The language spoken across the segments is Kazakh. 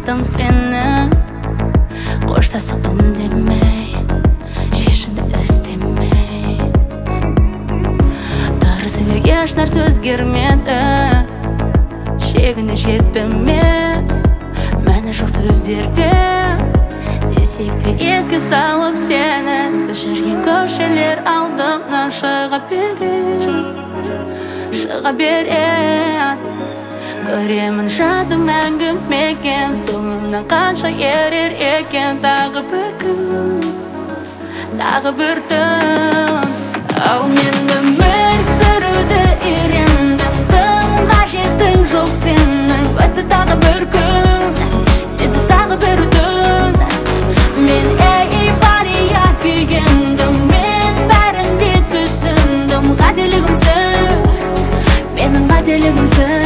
aldым seni. Қоштасып үндемей, шешімді іздемей. Дұрыс емес еш нәрсе өзгермеді, шегіне жеттім мен. Мәні жоқ сөздерде, десек те еске салып сені. Біз жүрген көшелер алдымнан шыға береді. Көремін жадым мәңгі мекен, соңымнан қанша ерер екен. Тағы бір күн, тағы бір түн. Ал мен өмір сүруді үйрендім, тым қажетің жоқ сенің. Өтті тағы бір күн, сенсіз тағы бір түн. Мен эйфория күйгендім, мен бәрін де түсіндім. Қателігімсің, менің қателігімсің.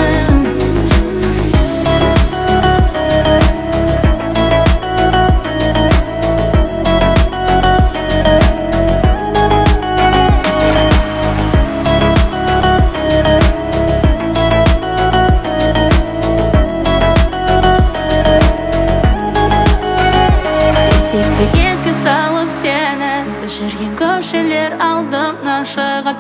Еске салып сені, біз жүрген көшелер алдымнан шыға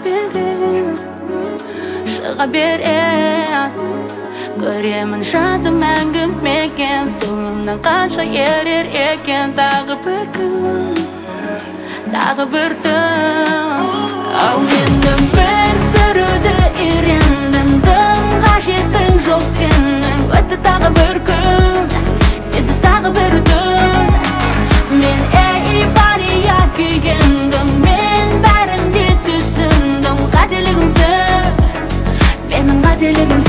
береді. Көремін жадым мәңгі мекен, соңымнан қанша ерер екен. Тағы бір күн, тағы бір түн. Ал мен өмір сүруді үйрендім, тым қажетің жоқ сенің. Өтті тағы бір күн, сенсіз тағы бір түн. Мен эйфория күйгендім, мен бәрін де түсіндім. Қателігімсің, менің қателігім.